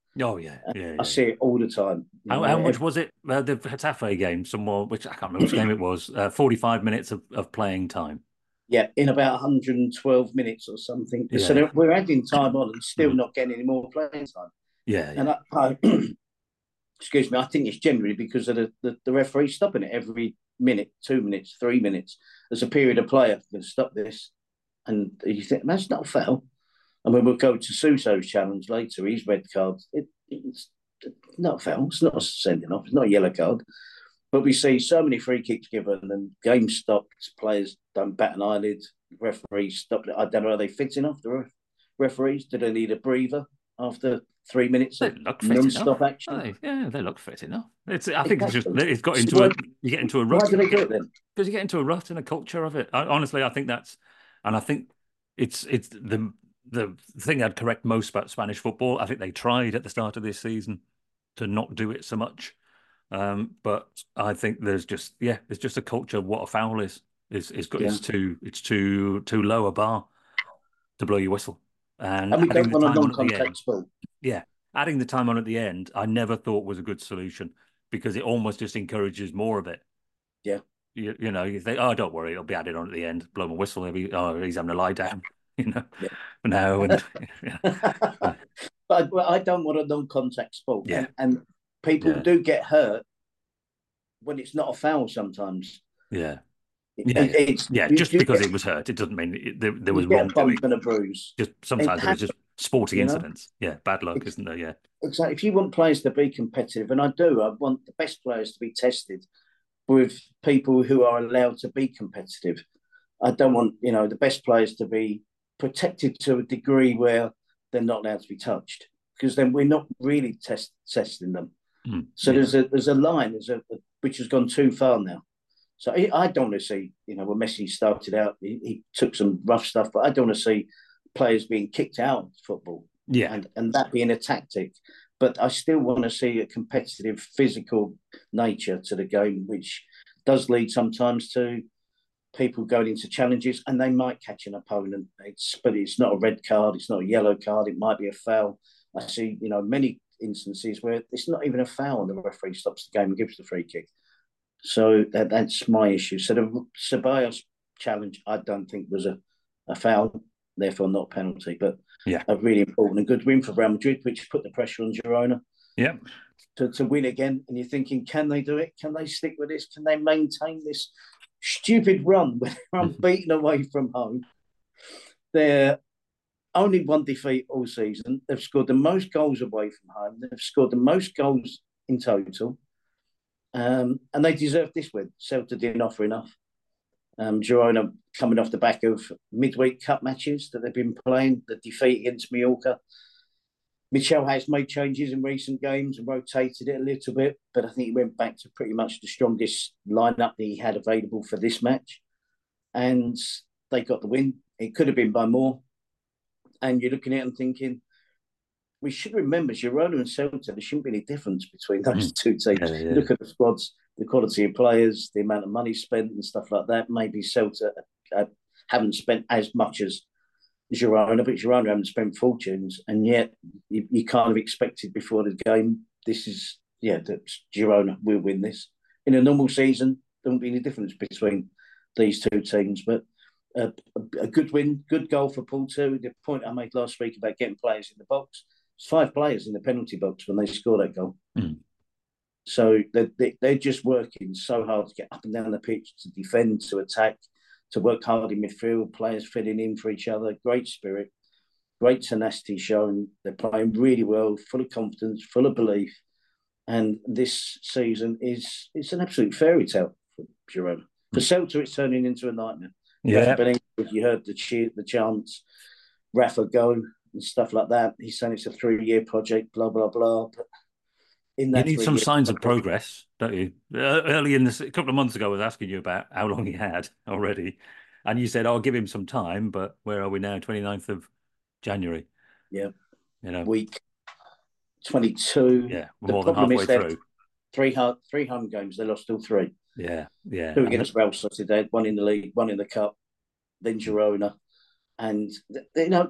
Oh yeah, yeah, I yeah, see yeah. it all the time. You How, know, how much every, was it? Uh, the Getafe game, somewhere which I can't remember which game it was. Uh, forty-five minutes of, of playing time. yeah, in about one hundred twelve minutes or something. Yeah, So we're adding time on and still mm. not getting any more playing time. Yeah, And yeah, I, I excuse me, I think it's generally because of the, the, the referee stopping it every minute, two minutes, three minutes. There's a period of play. I'm going to stop this. And you think, that's not a foul. And when we'll go to Suso's challenge later, his red card, it, it's not a foul. It's not a sending off. It's not a yellow card. But we see so many free kicks given and games stopped. Players don't bat an eyelid. Referees stopped it. I don't know. Are they fitting off the ref- referees? Do they need a breather after three minutes they of look fit enough. non-stop action? They, yeah, they look fit enough. It's. I think it's just Exactly. it's got So into why, a. You get into a why rut do they do it then? because you get into a rut and a culture of it. I, honestly, I think that's, and I think it's it's the the thing I'd correct most about Spanish football. I think they tried at the start of this season to not do it so much. Um, but I think there's just yeah, there's just a culture of what a foul is. It's it's got Yeah. it's too it's too too low a bar to blow your whistle. And And we adding don't the want a time on at the end, non-contact sport. yeah, adding the time on at the end, I never thought was a good solution because it almost just encourages more of it. Yeah. You, you know, you think, oh, don't worry, it'll be added on at the end. Blow my whistle. Maybe, oh, he's having a lie down. You know, Yeah. no, and yeah, but I, I don't want a non-contact sport. yeah, And, and people yeah, do get hurt when it's not a foul sometimes. yeah. It, Yeah, yeah, it's yeah. you Just do because get it was hurt, it doesn't mean it, there, there you was get a wrongdoing. bump and a bruise. Just It sometimes there was happens, just sporting you know. incidents. Yeah, bad luck, It's, isn't there? Yeah, exactly. If you want players to be competitive, and I do, I want the best players to be tested with people who are allowed to be competitive. I don't want, you know, the best players to be protected to a degree where they're not allowed to be touched, because then we're not really test, testing them. mm, So yeah, there's a there's a line there's a, a which has gone too far now. So I, I don't want to see, you know, when Messi started out, he, he took some rough stuff, but I don't want to see players being kicked out of football yeah, and, and that being a tactic. But I still want to see a competitive, physical nature to the game, which does lead sometimes to people going into challenges and they might catch an opponent. It's, but it's not a red card, it's not a yellow card, it might be a foul. I see, you know, many instances where it's not even a foul and the referee stops the game and gives the free kick. So that, that's my issue. So the Ceballos challenge, I don't think was a, a foul, therefore not penalty, but yeah, a really important and good win for Real Madrid, which put the pressure on Girona yeah. to, to win again. And you're thinking, can they do it? Can they stick with this? Can they maintain this stupid run where they're unbeaten away from home? They're only one defeat all season. They've scored the most goals away from home. They've scored the most goals in total. Um, and they deserve this win. Celta didn't offer enough. Um, Girona coming off the back of midweek cup matches that they've been playing, the defeat against Mallorca. Michel has made changes in recent games and rotated it a little bit, but I think he went back to pretty much the strongest lineup that he had available for this match. And they got the win. It could have been by more. And you're looking at it and thinking, we should remember Girona and Celta, there shouldn't be any difference between those Mm. two teams. Yeah, yeah. Look at the squads, the quality of players, the amount of money spent and stuff like that. Maybe Celta uh, haven't spent as much as Girona, but Girona haven't spent fortunes. And yet you, you kind of expected before the game, this is, yeah, that Girona will win this. In a normal season, there won't be any difference between these two teams. But uh, a, a good win, good goal for Porto. The point I made last week about getting players in the box, five players in the penalty box when they score that goal. Mm. So they're, they're just working so hard to get up and down the pitch, to defend, to attack, to work hard in midfield, players filling in for each other. Great spirit, great tenacity shown. They're playing really well, full of confidence, full of belief. And this season is it's an absolute fairy tale for Girona. For Celta, it's turning into a nightmare. Yeah. Rafa Benitez, you heard the cheer, the chants, Rafa go, and stuff like that. He's saying it's a three-year project, blah, blah, blah. But in that you need some signs of project, progress, don't you? Uh, early in this, a couple of months ago, I was asking you about how long he had already. And you said, I'll give him some time. But where are we now? twenty-ninth of January. Yeah. You know, week twenty-two. Yeah. We're the more than problem halfway is they've through. Three, hard, three home games. They lost all three. Yeah. Yeah. Two And against Real Sociedad, one in the league, one in the cup, then Girona. And, you know,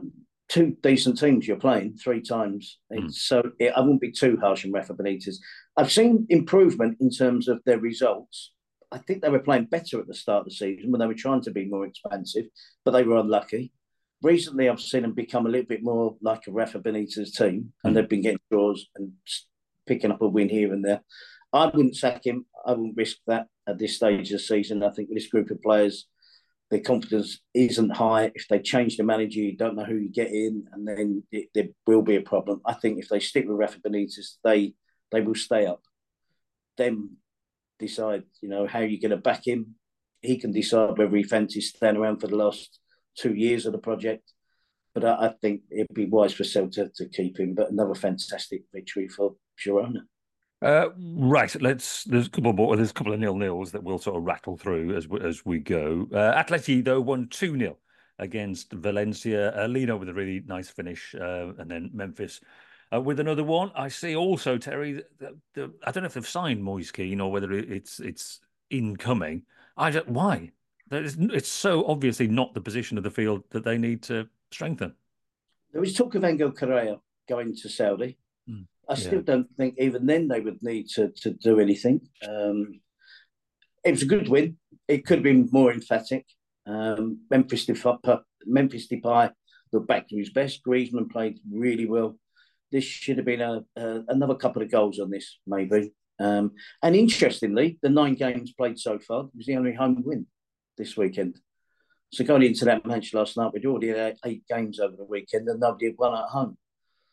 two decent teams you're playing three times. Mm. It's, so it, I wouldn't be too harsh on Rafa Benitez. I've seen improvement in terms of their results. I think they were playing better at the start of the season when they were trying to be more expansive, but they were unlucky. Recently, I've seen them become a little bit more like a Rafa Benitez team, and mm. they've been getting draws and picking up a win here and there. I wouldn't sack him. I wouldn't risk that at this stage of the season. I think with this group of players, their confidence isn't high. If they change the manager, you don't know who you get in, and then it, there will be a problem. I think if they stick with Rafa Benitez, they they will stay up. Then decide, you know, how you're going to back him. He can decide whether he fancies staying around for the last two years of the project. But I, I think it'd be wise for Celta to keep him. But another fantastic victory for Girona. Uh, right, let's. There's a couple more. There's a couple of nil nils that we'll sort of rattle through as we, as we go. Uh, Atleti though won two nil against Valencia. Uh, Lino with a really nice finish, uh, and then Memphis uh, with another one. I see also Terry. The, the, I don't know if they've signed Moise Kean or whether it's it's incoming. I just, why? It's, it's so obviously not the position of the field that they need to strengthen. There was talk of Angel Correa going to Saudi. Mm. I still yeah. don't think even then they would need to, to do anything. Um, it was a good win. It could have been more emphatic. Um, Memphis Depay, Memphis Depay looked back to his best. Griezmann played really well. This should have been a, a another couple of goals on this, maybe. Um, and interestingly, the nine games played so far was the only home win this weekend. So going into that match last night, we'd already had eight games over the weekend and nobody had won at home.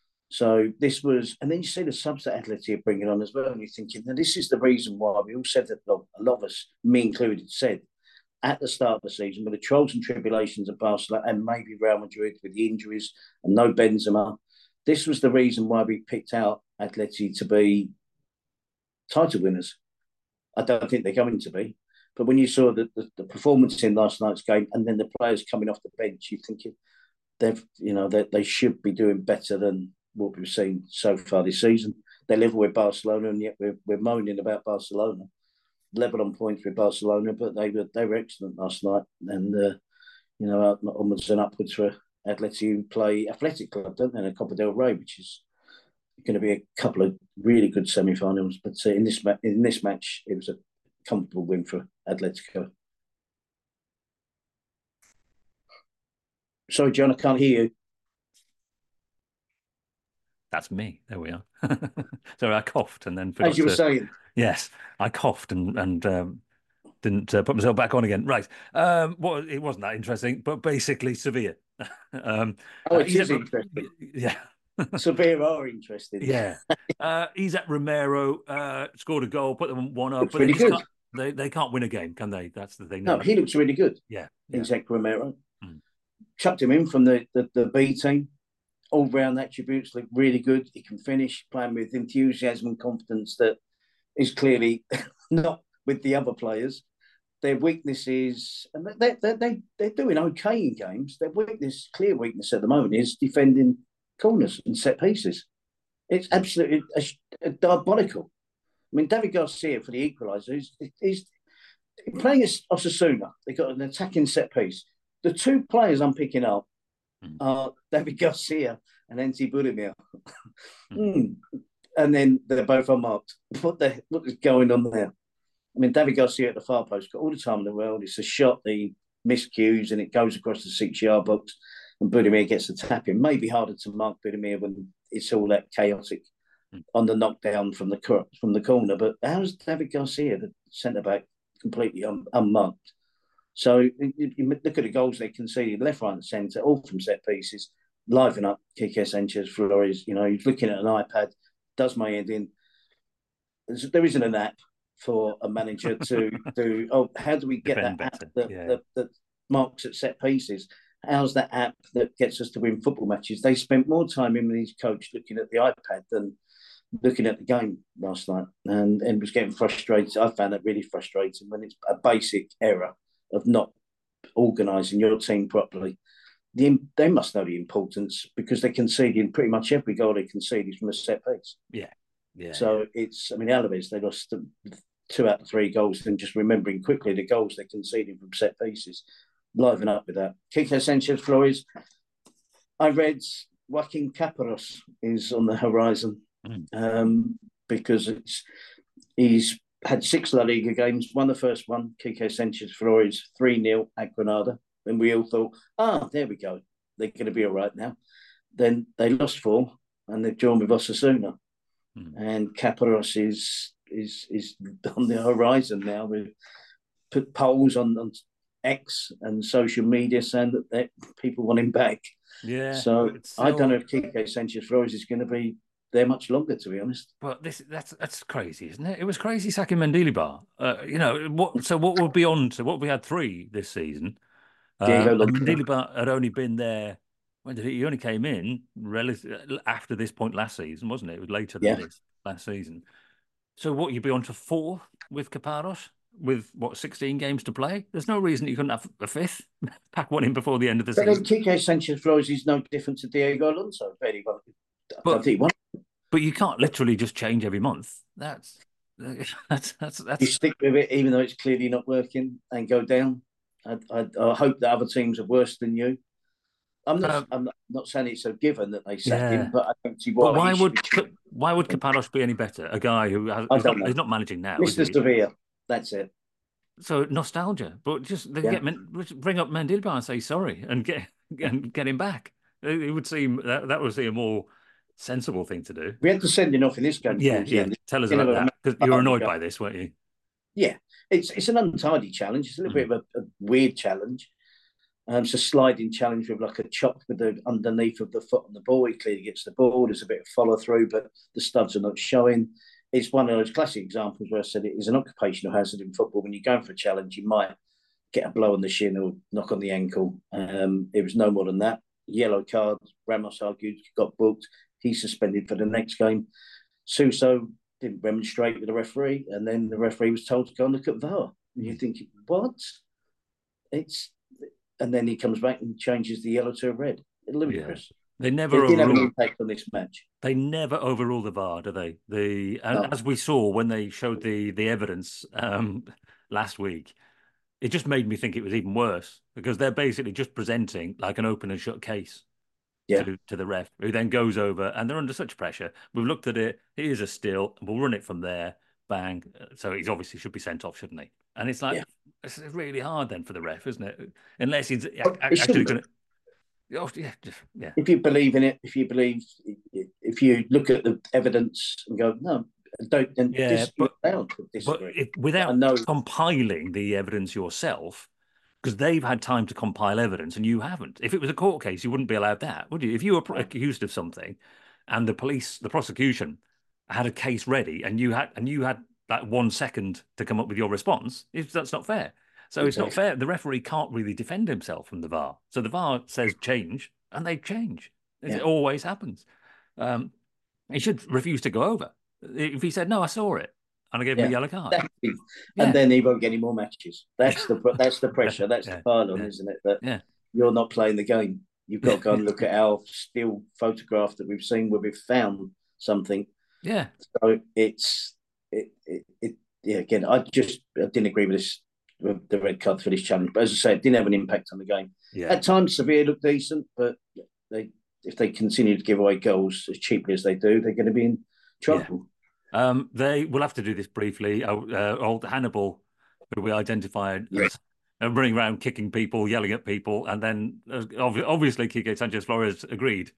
So this was, and then you see the subs that Atleti are bringing on as well, and you're thinking, now this is the reason why we all said that, a lot of us, me included, said at the start of the season, with the trials and tribulations of Barcelona and maybe Real Madrid with the injuries and no Benzema, this was the reason why we picked out Atleti to be title winners. I don't think they're going to be, but when you saw the, the, the performance in last night's game and then the players coming off the bench, you're thinking they've, you know, they, they should be doing better than what we've seen so far this season. They level with Barcelona, and yet we're, we're moaning about Barcelona. Level on points with Barcelona, but they were they were excellent last night. And, uh, you know, onwards and upwards for Atleti, who play Athletic Club, don't they, in Copa del Rey, which is going to be a couple of really good semi-finals. But uh, in this ma- in this match, it was a comfortable win for Atletico. Sorry, John, I can't hear you. That's me. There we are. Sorry, I coughed and then forgot as you were to... saying. Yes, I coughed and and um, didn't uh, put myself back on again. Right. Um, well, it wasn't that interesting, but basically Sevilla. um, oh, it uh, is interesting. Yeah. Sevilla are interesting. Yeah. Uh, Isaac Romero uh, scored a goal, put them one up. Looks but really good. Can't, they they can't win a game, can they? That's the thing. No, he looks really good. Yeah. yeah. Isaac Romero. Mm. Chucked him in from the, the, the B team. All round attributes look really good. He can finish, playing with enthusiasm and confidence that is clearly not with the other players. Their weakness is, and they, they, they, they're doing okay in games. Their weakness, clear weakness at the moment, is defending corners and set pieces. It's absolutely a, a diabolical. I mean, David Garcia for the equaliser, he's, he's playing as Osasuna. They've got an attacking set piece. The two players I'm picking up are David Garcia and Enzi Budimir. mm. And then they're both unmarked. What the what is going on there? I mean, David Garcia at the far post got all the time in the world. It's a shot that he miscues and it goes across the six-yard box and Budimir gets the tap in. Maybe harder to mark Budimir when it's all that chaotic mm. on the knockdown from the from the corner. But how's David Garcia, the centre-back, completely un, unmarked? So you, you look at the goals they conceded, left, right and centre, all from set pieces, liven up Quique Sanchez Flores. You know, he's looking at an iPad, does my head in. There isn't an app for a manager to do, oh, how do we get Defend that better. app that, yeah. that, that marks at set pieces? How's that app that gets us to win football matches? They spent more time, him and his coach, looking at the iPad than looking at the game last night, and, and was getting frustrated. I found that really frustrating when it's a basic error of not organising your team properly. The, they must know the importance because they're conceding pretty much every goal they concede is from a set piece. Yeah, yeah. So it's, I mean, Alaves, they lost two out of three goals, and just remembering quickly the goals they're conceding from set pieces, liven up with that. Quique Sanchez Flores, I read Joaquin Caparros is on the horizon Mm. um, because it's he's had six La Liga games, won the first one, Quique Sanchez Flores, three nil at Granada. And we all thought, ah, oh, there we go. They're going to be all right now. Then they lost four and they've drawn with Osasuna. Mm. And Caparros is, is, is on the horizon now. We've put polls on, on X and social media saying that, that people want him back. Yeah. So, so I don't know if Quique Sanchez Flores is going to be there much longer, to be honest. But this that's that's crazy, isn't it? It was crazy sacking Mendilibar. Uh, you know what? So what will be on to what we had three this season. Diego um, and Mendilibar had only been there. When did he? He only came in relative after this point last season, wasn't it? It was later than yeah. this last season. So what, you'd be on to four with Caparros with what sixteen games to play? There's no reason you couldn't have a fifth. Pack one in before the end of the but season. But Quique Sanchez Flores is no different to Diego Alonso. Very well. But, but you can't literally just change every month. That's that's that's that's. You stick with it, even though it's clearly not working, and go down. I, I, I hope that other teams are worse than you. I'm not. Um, I'm not, not saying it's a given that they sack yeah. him, but I don't see why. But why would why would Caparros be any better? A guy who has, I don't not, know. He's not managing now. Mister Sevilla. That's it. So nostalgia, but just they yeah. get bring up Mendilibar and say sorry and get and get him back. It would seem that that would seem a more sensible thing to do. We had to send him off in this game. Yeah, yeah. Tell us about that, because you were annoyed by this, weren't you? Yeah, it's it's an untidy challenge. It's a little mm. bit of a, a weird challenge. Um, it's a sliding challenge with like a chop with the underneath of the foot on the ball. He clearly gets the ball. There's a bit of follow through, but the studs are not showing. It's one of those classic examples where I said it is an occupational hazard in football. When you're going for a challenge, you might get a blow on the shin or knock on the ankle. Um, it was no more than that. Yellow card. Ramos argued, got booked. He's suspended for the next game. Suso didn't remonstrate with the referee, and then the referee was told to go and look at V A R. And you think, what? It's and then he comes back and changes the yellow to a red. Ludicrous. Yeah. They never it didn't have an impact on this match. They never overrule the V A R, do they? The and no. as we saw when they showed the the evidence um, last week, it just made me think it was even worse, because they're basically just presenting like an open and shut case. Yeah. To, to the ref, who then goes over, and they're under such pressure. We've looked at it. Here's a still. We'll run it from there. Bang. So he's obviously should be sent off, shouldn't he? And it's like yeah. it's really hard then for the ref, isn't it? Unless he's well, actually going to. Oh, yeah, just, yeah. If you believe in it, if you believe, if you look at the evidence and go, no, don't. Then yeah, but, but if, without know, compiling the evidence yourself. Because they've had time to compile evidence and you haven't. If it was a court case, you wouldn't be allowed that, would you? If you were accused of something and the police, the prosecution had a case ready and you had and you had that one second to come up with your response, that's not fair. So exactly. It's not fair. The referee can't really defend himself from the V A R. So the V A R says change and they change. Yeah. It always happens. Um, he should refuse to go over. If he said, no, I saw it, and I gave him yeah. a yellow card. Yeah. And then he won't get any more matches. That's the that's the pressure. That's yeah. the pylon, yeah. isn't it? That yeah. you're not playing the game. You've got to go and look at our still photograph that we've seen where we've found something. Yeah. So it's it it, it yeah. Again, I just I didn't agree with this with the red card for this challenge. But as I said, it didn't have an impact on the game. Yeah. At times, Sevilla looked decent, but they if they continue to give away goals as cheaply as they do, they're going to be in trouble. Yeah. Um, they will have to do this briefly. Uh, uh, old Hannibal, who we identified yeah. as uh, running around kicking people, yelling at people, and then uh, obviously Quique Sanchez Flores agreed.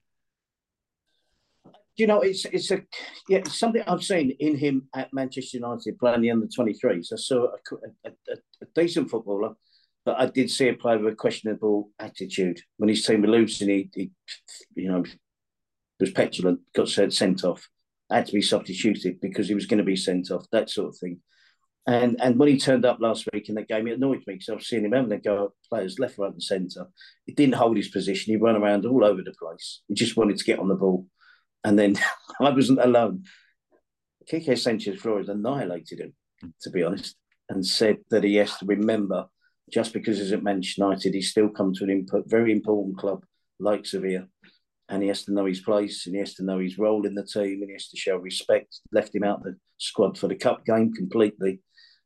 You know, it's it's a yeah, it's something I've seen in him at Manchester United playing the under twenty-threes. I saw a, a, a, a decent footballer, but I did see a player with a questionable attitude. When his team were losing, he, he you know was petulant, got sent off. Had to be substituted because he was going to be sent off, that sort of thing. And and when he turned up last week in that game, it annoyed me because I was seeing him having to go at players left, right, and centre. He didn't hold his position. He ran around all over the place. He just wanted to get on the ball. And then I wasn't alone. Quique Sanchez Flores annihilated him, to be honest, and said that he has to remember, just because he's at Manchester United, he's still come to an input, very important club like Sevilla. And he has to know his place, and he has to know his role in the team, and he has to show respect. Left him out the squad for the cup game completely.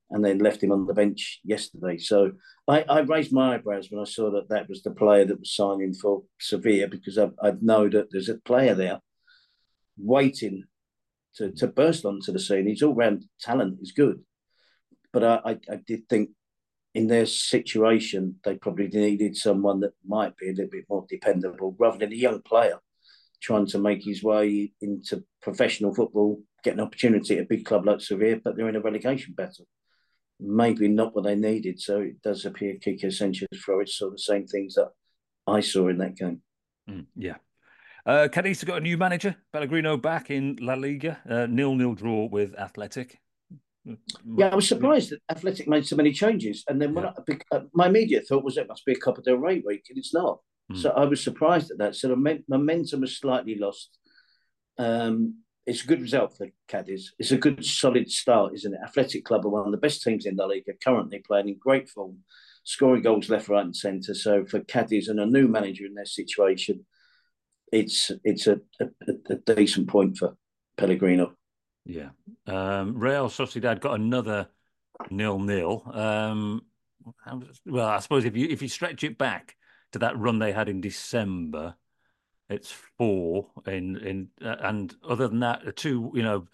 and then left him on the bench yesterday. So I, I raised my eyebrows when I saw that that was the player that was signing for Sevilla, because I, I know that there's a player there waiting to, to burst onto the scene. His all-round talent is good. But I, I, I did think in their situation, they probably needed someone that might be a little bit more dependable rather than a young player trying to make his way into professional football, get an opportunity at a big club like Sevilla, but they're in a relegation battle. Maybe not what they needed. So it does appear Quique Sanchez-Flores saw the same things that I saw in that game. Mm, yeah. Uh, Cadiz got a new manager, Pellegrino back in La Liga, uh, nil-nil draw with Athletic. Yeah, I was surprised that Athletic made so many changes. And then when yeah. I, my immediate thought was it must be a Copa del Rey week, and it's not. Mm. So I was surprised at that. So the momentum was slightly lost. Um, it's a good result for Cadiz. It's a good, solid start, isn't it? Athletic Club are one of the best teams in La Liga, currently playing in great form, scoring goals left, right and centre. So for Cadiz and a new manager in their situation, it's it's a, a, a decent point for Pellegrino. Yeah. Um, Real Sociedad got another nil-nil. Um, well, I suppose if you if you stretch it back to that run they had in December, it's four in in uh, and other than that, two you know,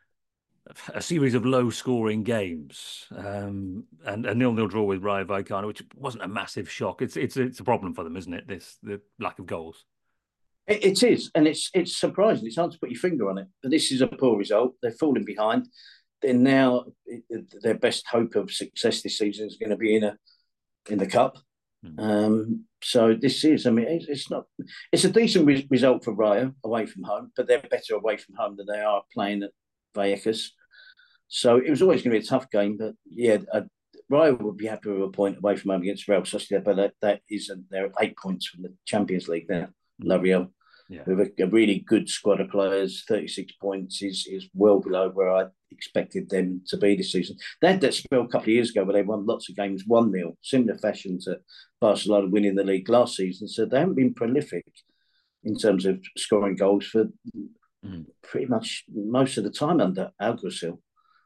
a series of low-scoring games, um, and a nil-nil draw with Rayo Vallecano, which wasn't a massive shock. It's it's it's a problem for them, isn't it? This the lack of goals. It, it is, and it's it's surprising. It's hard to put your finger on it, but this is a poor result. They're falling behind. They're now their best hope of success this season is going to be in a in the cup. Mm. Um, so this is, I mean, it's, it's not. It's a decent re- result for Rayo away from home, but they're better away from home than they are playing at Vallecas. So it was always going to be a tough game, but yeah, uh, Rayo would be happy with a point away from home against Real Sociedad, but that, that isn't. They're eight points from the Champions League now. La Real. Yeah. With a, a really good squad of players, thirty-six points is is well below where I expected them to be this season. They had that spell a couple of years ago where they won lots of games one nil, similar fashion to Barcelona winning the league last season. So they haven't been prolific in terms of scoring goals for mm. pretty much most of the time under Alguacil,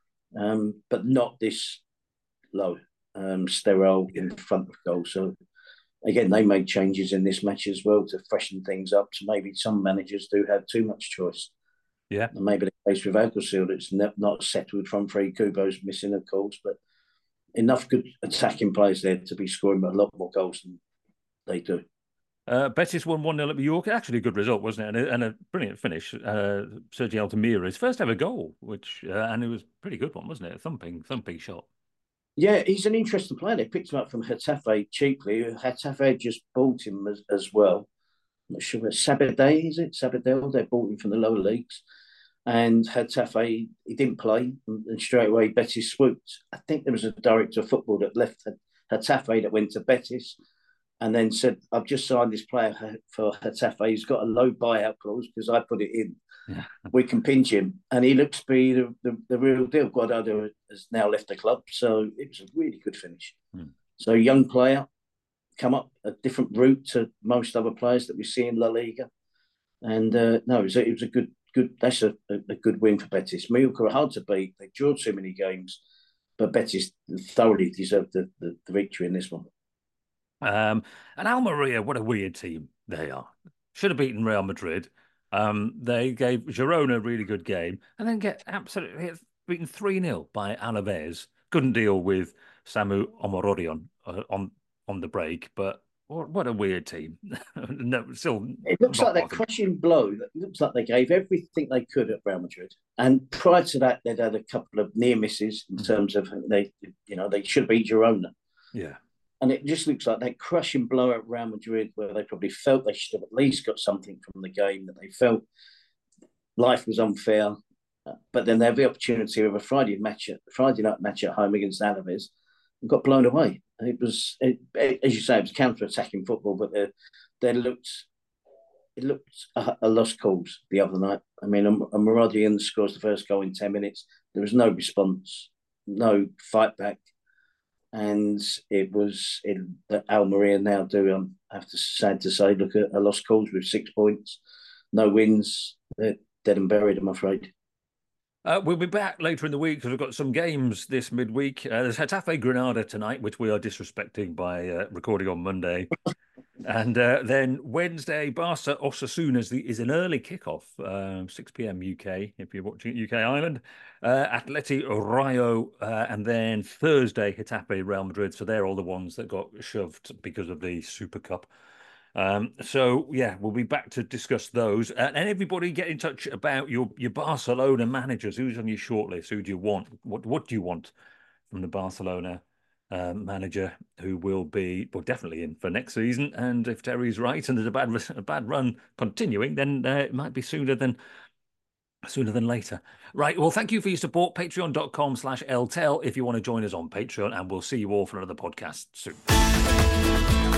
um, but not this low, um, sterile yeah. in front of goal. So again, they made changes in this match as well to freshen things up. So maybe some managers do have too much choice. Yeah. And maybe the case with Alguacil, it's not settled front three. Kubo's missing, of course, but enough good attacking players there to be scoring a lot more goals than they do. Uh, Betis won one nil at Mallorca. Actually, a good result, wasn't it? And a, and a brilliant finish. Uh, Sergi Altamira, his first ever goal, which uh, and it was a pretty good one, wasn't it? A thumping, thumping shot. Yeah, he's an interesting player. They picked him up from Getafe cheaply. Getafe just bought him as, as well. I'm not sure what Sabadell, is it? Sabadell, they bought him from the lower leagues. And Getafe, he didn't play. And straight away, Betis swooped. I think there was a director of football that left Getafe that went to Betis and then said, I've just signed this player for Getafe. He's got a low buyout clause because I put it in. Yeah. We can pinch him. And he looks to be the, the, the real deal. Guardado has now left the club. So it was a really good finish. Hmm. So young player, come up a different route to most other players that we see in La Liga. And uh, no, it was, a, it was a good, good. That's a, a good win for Betis. Mallorca are hard to beat. They drew too many games. But Betis thoroughly deserved the, the, the victory in this one. Um, and Almeria, what a weird team they are. Should have beaten Real Madrid. Um, they gave Girona a really good game and then get absolutely beaten three nil by Alaves. Couldn't deal with Samu Omorodion uh, on on the break, but what, what a weird team. no, still, it looks like that crushing blow. That looks like they gave everything they could at Real Madrid. And prior to that, they'd had a couple of near misses in mm-hmm. terms of they, you know, they should beat Girona. Yeah. And it just looks like that crushing blow at Real Madrid where they probably felt they should have at least got something from the game, that they felt life was unfair. But then they have the opportunity of a Friday match, at, Friday night match at home against Alaves and got blown away. And it was, it, it, as you say, it was counter-attacking football, but they, they looked, it looked a, a lost cause the other night. I mean, Amorodian scores the first goal in ten minutes. There was no response, no fight back. And it was in that Almeria now do, um, I have to sad to say, look at a lost cause with six points, no wins, they're dead and buried, I'm afraid. Uh, we'll be back later in the week because we've got some games this midweek. Uh, there's Getafe Granada tonight, which we are disrespecting by uh, recording on Monday. And uh, then Wednesday, Barca Osasuna is, the, is an early kickoff, uh, six p.m. U K, if you're watching at U K Island. Uh, Atleti Rayo, uh, and then Thursday, Getafe Real Madrid. So they're all the ones that got shoved because of the Super Cup. Um, so yeah, we'll be back to discuss those. Uh, and everybody get in touch about your your Barcelona managers. Who's on your shortlist? Who do you want? What what do you want from the Barcelona um, manager who will be well definitely in for next season? And if Terry's right and there's a bad a bad run continuing, then uh, it might be sooner than sooner than later. Right. Well, thank you for your support. Patreon.com slash LTEL if you want to join us on Patreon, and we'll see you all for another podcast soon.